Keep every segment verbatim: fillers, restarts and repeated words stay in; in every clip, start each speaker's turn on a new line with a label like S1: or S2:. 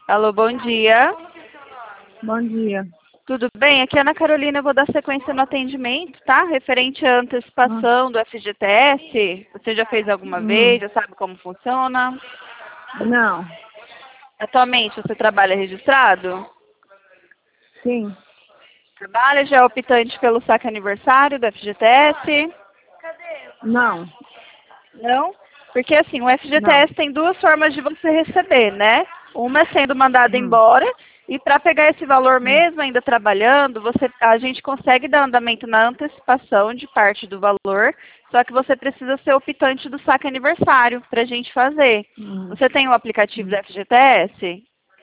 S1: Alô, bom dia.
S2: Bom dia.
S1: Tudo bem? Aqui é a Ana Carolina, eu vou dar sequência no atendimento, tá? Referente à
S2: Ah,
S1: antecipação do F G T S. Você já fez alguma
S2: hum,
S1: vez? Já sabe como funciona?
S2: não,
S1: Atualmente você trabalha registrado?
S2: sim,
S1: Trabalha, já é optante pelo saque aniversário do F G T S?
S2: não,
S1: Não? Porque assim, o
S2: não.
S1: F G T S tem duas formas de você receber, né? Uma é sendo mandado
S2: Hum,
S1: embora, e para pegar esse valor
S2: hum,
S1: mesmo, ainda trabalhando, você, a gente consegue dar andamento na antecipação de parte do valor, só que você precisa ser optante do saque aniversário para a gente fazer.
S2: hum,
S1: Você tem o aplicativo do
S2: hum.
S1: F G T S?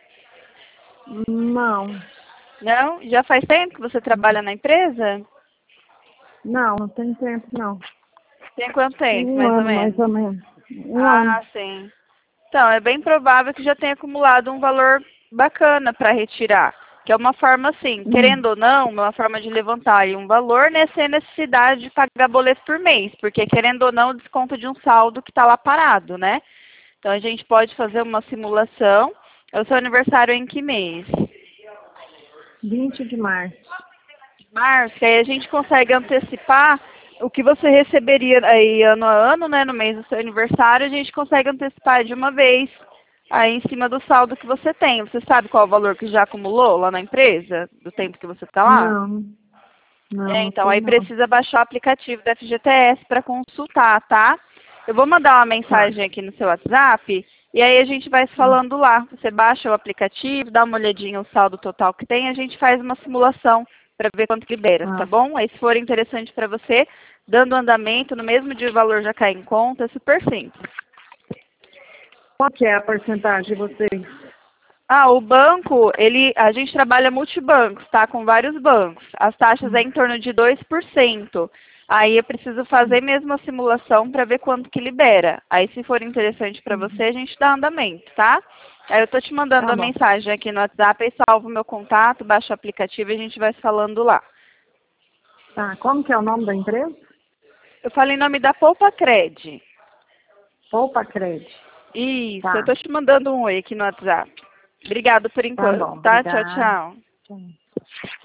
S2: Não,
S1: Não? Já faz tempo que você trabalha na empresa?
S2: não, não tem tempo, não.
S1: Tem quanto tempo,
S2: Um
S1: mais ou
S2: ano, mais
S1: menos?
S2: ou menos. Um ano.
S1: Ah, sim. Então, é bem provável que já tenha acumulado um valor bacana para retirar. Que é uma forma assim,
S2: Hum,
S1: querendo ou não, uma forma de levantar aí um valor, né, sem necessidade de pagar boleto por mês. Porque querendo ou não, desconto de um saldo que está lá parado, né? Então a gente pode fazer uma simulação. É o seu aniversário em que mês?
S2: vinte de março.
S1: Março, que aí a gente consegue antecipar o que você receberia aí ano a ano, né, no mês do seu aniversário, a gente consegue antecipar de uma vez aí em cima do saldo que você tem. Você sabe qual é o valor que já acumulou lá na empresa, do tempo que você está lá?
S2: Não, não,
S1: É,
S2: não
S1: então,
S2: sei
S1: aí
S2: não.
S1: precisa baixar o aplicativo da F G T S para consultar, tá? Eu vou mandar uma
S2: Tá.
S1: mensagem aqui no seu WhatsApp e aí a gente vai se
S2: Hum,
S1: falando lá. Você baixa o aplicativo, dá uma olhadinha no saldo total que tem, a gente faz uma simulação para ver quanto que libera, tá
S2: tá.
S1: bom? Aí se for interessante para você, dando andamento, no mesmo dia o valor já cai em conta, é super simples.
S2: Qual que é a porcentagem de vocês?
S1: Ah, o banco, ele, a gente trabalha multibancos, tá? Com vários bancos. As taxas é
S2: Hum,
S1: em torno de dois por cento. Aí eu preciso fazer mesmo a simulação para ver quanto que libera. Aí se for interessante para
S2: hum.
S1: você, a gente dá andamento, tá? Aí eu tô te mandando
S2: Tá
S1: a
S2: bom.
S1: mensagem aqui no WhatsApp, aí salvo o meu contato, baixa o aplicativo e a gente vai se falando lá.
S2: Tá. Como que é o nome da empresa?
S1: Eu falei em nome da Poupa Cred.
S2: Poupa Crédito.
S1: Isso, eu
S2: Tá.
S1: tô te mandando um oi aqui no WhatsApp. Obrigado por
S2: Tá
S1: enquanto,
S2: bom,
S1: tá? Tchau,
S2: obrigada.
S1: tchau.
S2: Tchau.